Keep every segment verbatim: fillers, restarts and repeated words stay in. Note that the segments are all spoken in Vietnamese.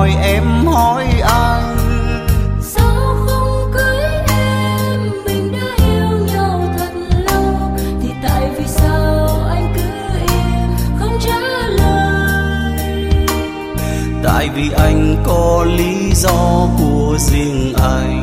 hỏi em hỏi anh, sao không cưới em? Mình đã yêu nhau thật lâu, thì tại vì sao anh cứ im không trả lời? tại vì anh có lý do của riêng anh.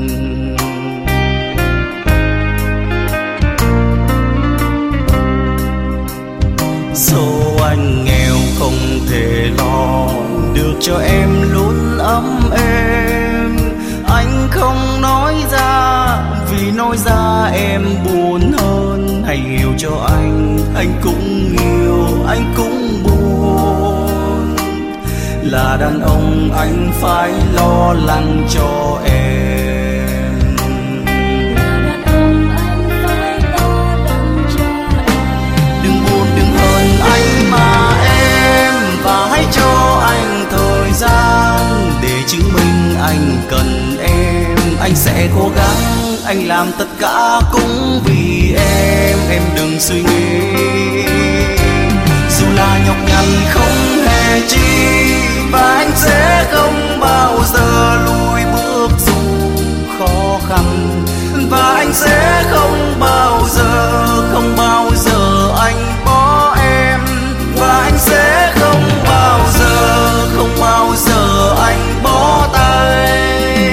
Số anh nghèo không thể lo được cho em luôn ấm êm. Anh không nói ra vì nói ra em buồn hơn. Hãy hiểu cho anh, anh cũng yêu, anh cũng buồn. Là đàn ông anh phải lo lắng cho em. Là đàn ông anh phải lo lắng cho em. Đừng buồn đừng hờn anh mà em, và hãy cho anh thời gian để chứng minh anh cần em. Anh sẽ cố gắng, anh làm tất cả cũng vì em. Em đừng suy nghĩ, dù là nhọc nhằn không hề chi, và anh sẽ không bao giờ lùi bước dù khó khăn. Và anh sẽ không bao giờ, không bao giờ anh bỏ em. Và anh sẽ không bao giờ, không bao giờ anh bỏ tay.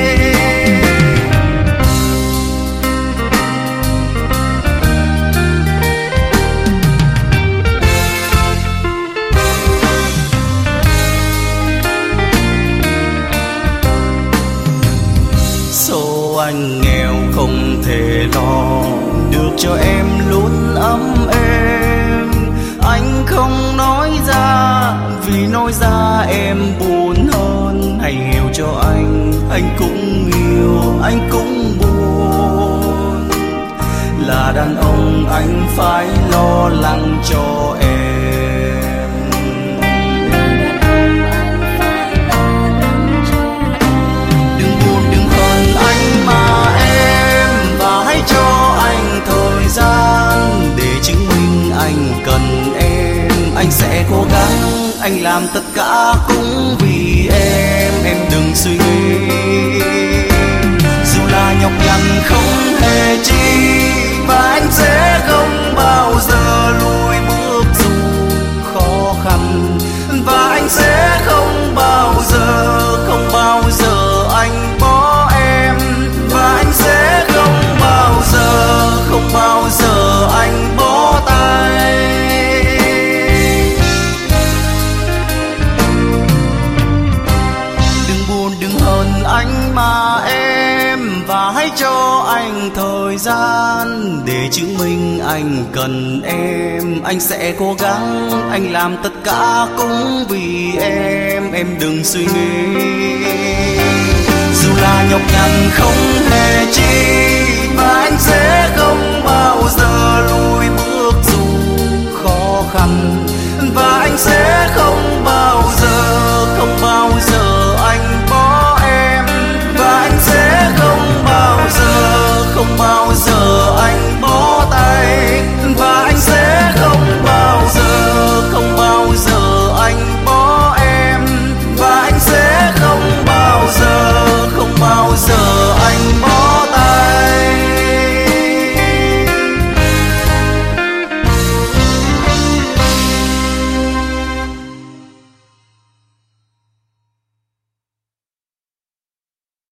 Số anh nghèo không thể lo được cho em luôn ấm êm. Anh không nói ra vì nói ra em buồn hơn. Hãy hiểu cho anh, anh cũng yêu, anh cũng buồn. Là đàn ông anh phải lo lắng cho em. Để chứng minh anh cần em, anh sẽ cố gắng, anh làm tất cả cũng vì em. Em đừng suy nghĩ, dù là nhọc nhằn không hề chi, và anh sẽ không bao giờ lùi bước dù khó khăn. Và anh sẽ không bao giờ, không bao giờ anh bỏ em. Và anh sẽ không bao giờ, không bao giờ anh bỏ tay. Đừng buồn đừng hờn anh mà em, và hãy cho anh thời gian để chứng minh anh cần em. Anh sẽ cố gắng, anh làm tất cả cũng vì em. Em đừng suy nghĩ, dù là nhọc nhằn